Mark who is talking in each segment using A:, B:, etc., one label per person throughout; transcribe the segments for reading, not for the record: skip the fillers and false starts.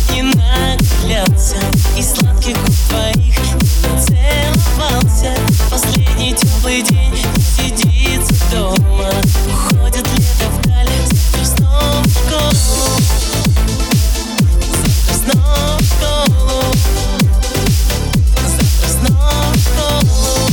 A: не нагулялся, и сладких губ твоих не целовался. Последний теплый день сидится дома, уходит лето вдаль, завтра снова в школу, завтра снова в школу, завтра снова в школу.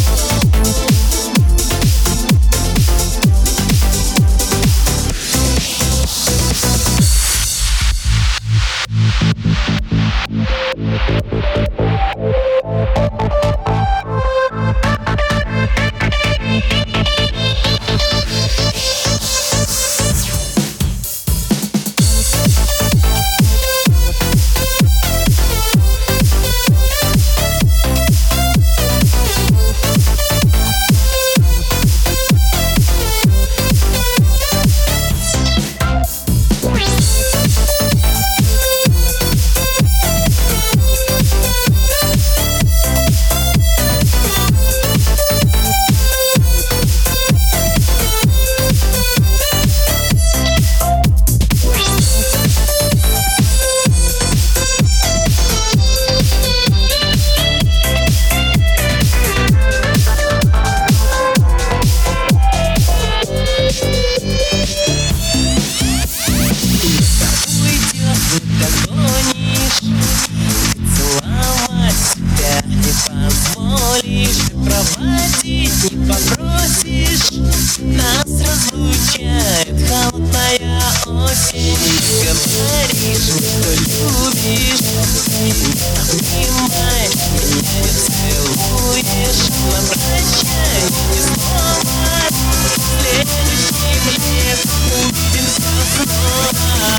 A: Проводить не попросишь, нас разлучает холодная осень. Говоришь, что любишь, обнимай меня, не целуешь. На прощание ни слова, следующим летом увидимся снова.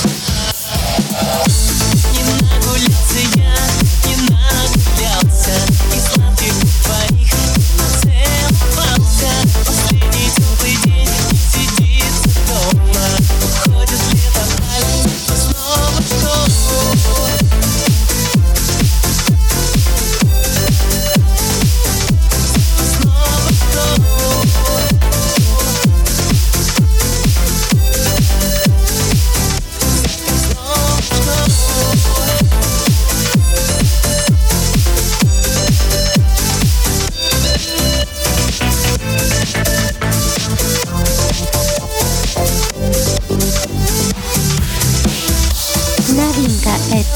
A: Не нагулялся я, не нагулялся, и сладких губ твоих целовался. Последний теплый день сидится дома, уходит лето вдаль, снова в школу. Снова в школу.
B: Новинка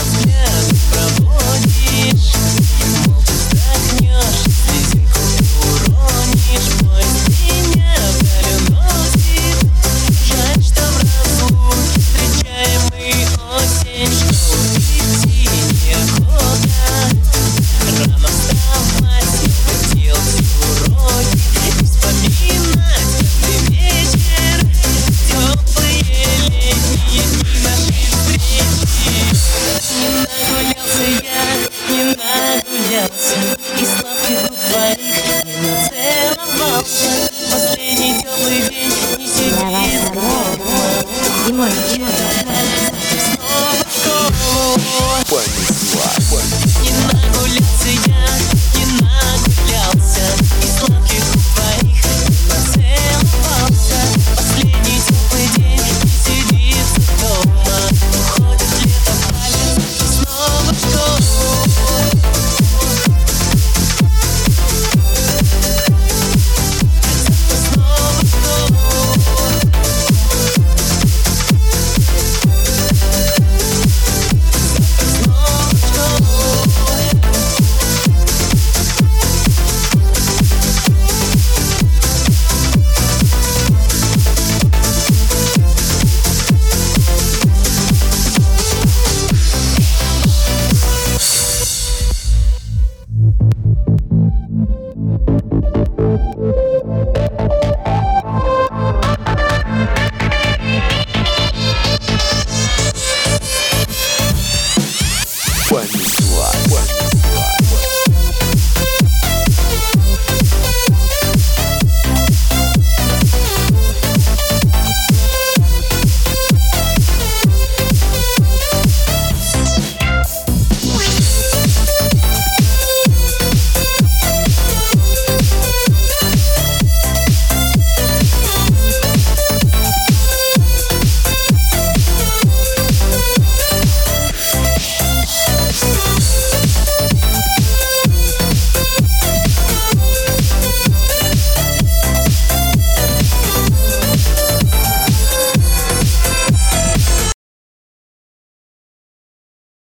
A: проводишь, молча вздохнешь, слезинку уронишь, поезд меня вдаль уносит. Жаль, что в разлуке встречаем мы осень. В школу идти неохота, рано вставать, хотел все уроки и вспоминать каждый вечер теплые летние дни нашей встречи. Не нагулялся я, не нагулялся, и сладких губ твоих не нацеловался. Последний теплый день не сидит дома,
B: Димон,
A: снова в школу.
C: Понесла.